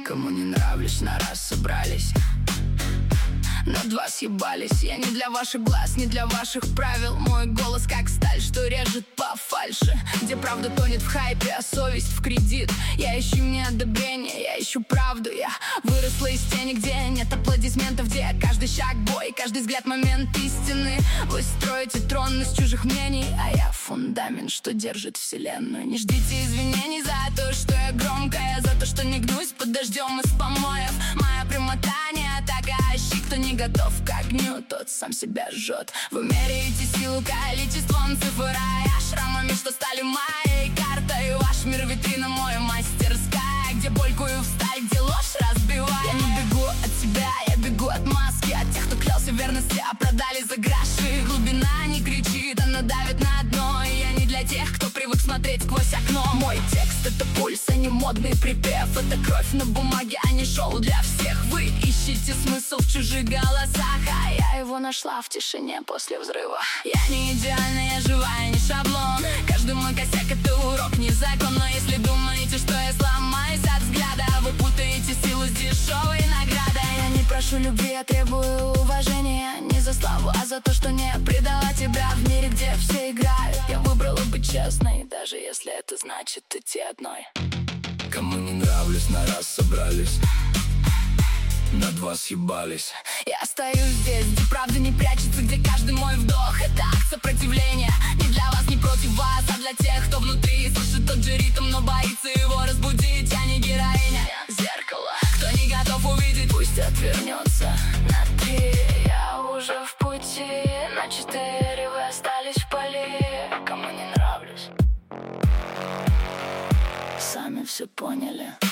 Кому не нравлюсь, на раз собрались, на два съебались. Я не для ваших глаз, не для ваших правил. Мой голос как сталь, что режет по фальши, где правда тонет в хайпе, а совесть в кредит. Я ищу не одобрение, я ищу правду. Я выросла из тени, где нет аплодисментов, где каждый шаг бой, каждый взгляд момент истины. Вы строите трон из чужих мнений, а я фундамент, что держит вселенную. Не ждите извинений за то, что я громкая, за то, что не гнусь под дождем из помоев. Моя прямота не атака, ищи, кто не готов к огню, тот сам себя жжет. Вы меряете силу количеством цифр, а я шрамами, что стали моей картой. Ваш мир витрина, моя мастерская, где боль кую в сталь, где ложь разбиваю. Я не бегу от себя, я бегу от маски, от тех, кто клялся в верности, а продали за гроши. Глубина не кричит, она давит на дно, и я не для тех, кто привык смотреть сквозь окно. Мой текст — это пульс, а не модный припев. Это кровь на бумаге, а не шоу для всех. Вы ищете смысл в чужих голосах, а я его нашла в тишине после взрыва. Я не идеальна, я живая, не шаблон. Каждый мой косяк — это урок, не закон. Но если думаете, что я сломаюсь от взгляда, вы путаете силу с дешевой наградой. Я не прошу любви, я требую уважения. Не за славу, а за то, что не предала тебя в мире, где все играют. Я выбрала быть честной, даже если это значит идти одной. Кому не нравлюсь, на раз собрались, на два съебались. Я стою здесь, где правда не прячется, где каждый мой вдох — это акт сопротивления. Не для вас, не против вас, а для тех, кто внутри слышит тот же ритм, но боится его разбудить. Я не героиня, я зеркало. Кто не готов увидеть, пусть отвернется на 3. Я уже в пути, на 4 вы остались в пали. Кому не нравлюсь, сами все поняли.